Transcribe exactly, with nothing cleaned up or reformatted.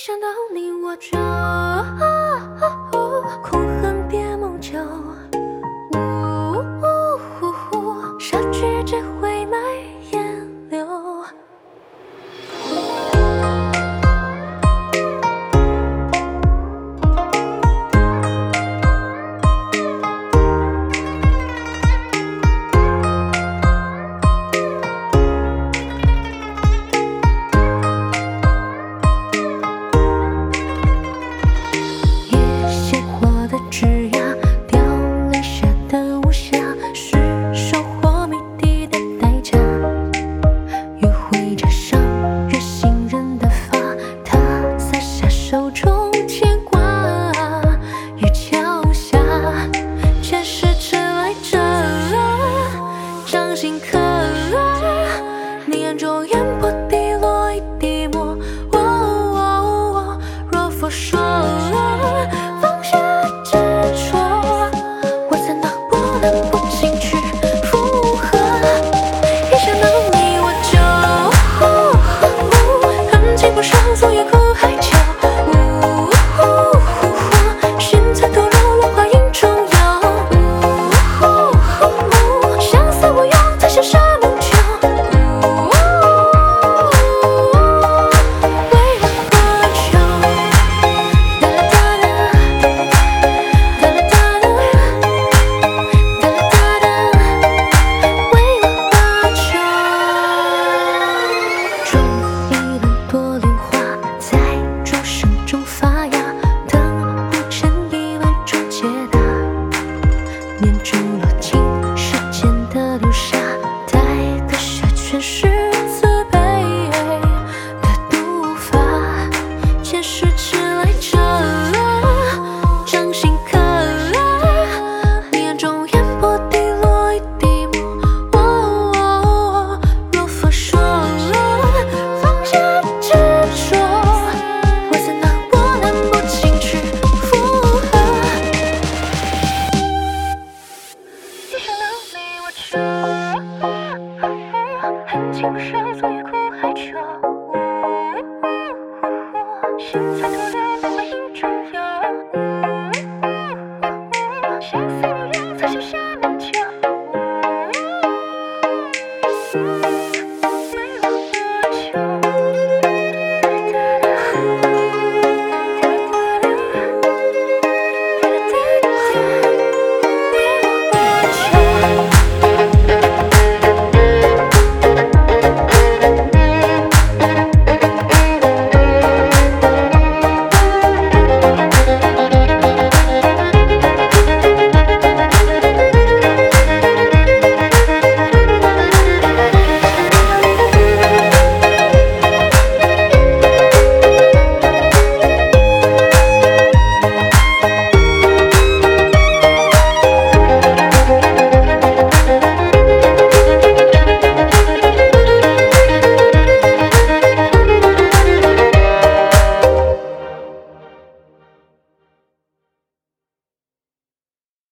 想到你我就苦恨别梦久，杀去只会埋烟柳。枝桠凋零下的无暇，是收获谜底的代价。约会着伤人心人的发，他撒下手中牵挂。雨桥下，前世迟来者，掌心刻。你眼中烟波滴落一滴墨。哦哦哦，若佛说。不上昨夜苦海秋，心残堕落落花影中游。相思无用，才羡沙梦久。为了何求？哒啦哒啦，哒啦哒啦，哒啦哒啦，为了何求？终一轮多莲花在钟声中发芽，等不成一万种解答。念珠落进时间的流沙，待割下全是慈悲的读法。前世迟来者，掌心刻。你眼中烟波滴落一滴墨。哦，若佛说。恨情不舍，昨夜苦海秋。心残。